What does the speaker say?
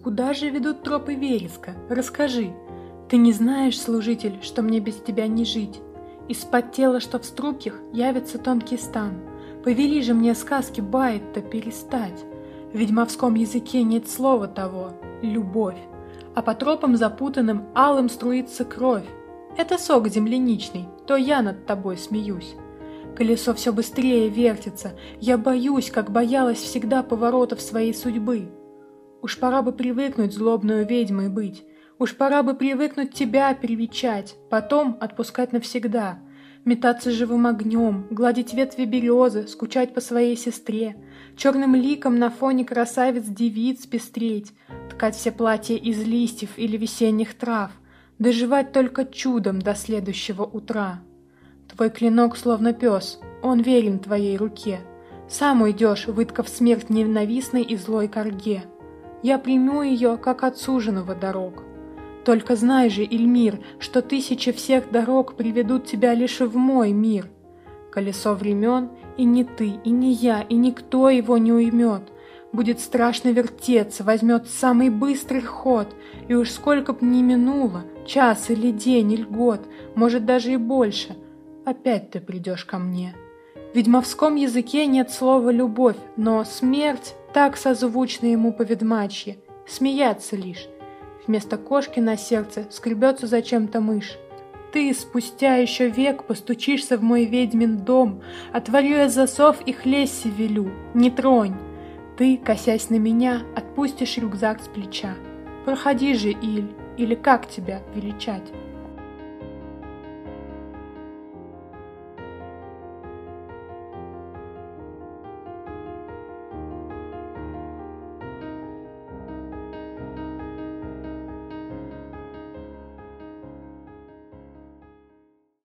Куда же ведут тропы вереска? Расскажи. Ты не знаешь, служитель, что мне без тебя не жить. Из-под тела, что в струпьях, явится тонкий стан. Повели же мне сказки баять-то перестать. В ведьмовском языке нет слова того — любовь. А по тропам запутанным алым струится кровь. Это сок земляничный, то я над тобой смеюсь. Колесо все быстрее вертится, я боюсь, как боялась всегда поворотов своей судьбы. Уж пора бы привыкнуть злобную ведьмой быть, уж пора бы привыкнуть тебя привечать, потом отпускать навсегда, метаться живым огнем, гладить ветви березы, скучать по своей сестре, черным ликом на фоне красавиц-девиц пестреть, ткать все платья из листьев или весенних трав, доживать только чудом до следующего утра. Твой клинок словно пес, он верен твоей руке. Сам уйдешь, выткав смерть ненавистной и злой корге. Я приму ее, как отсуженного дорог. Только знай же, Ильмир, что тысячи всех дорог приведут тебя лишь в мой мир. Колесо времен, и ни ты, и ни я, и никто его не уймет. Будет страшно вертеться, возьмет самый быстрый ход, и уж сколько б ни минуло, час или день, или год, может даже и больше, опять ты придешь ко мне. В ведьмовском языке нет слова «любовь», но смерть так созвучна ему по-ведьмачьи, смеяться лишь. Вместо кошки на сердце скребется зачем-то мышь. Ты спустя еще век постучишься в мой ведьмин дом, отворю я засов и хлеси велю, не тронь. Ты, косясь на меня, отпустишь рюкзак с плеча. Проходи же, Иль, или как тебя величать?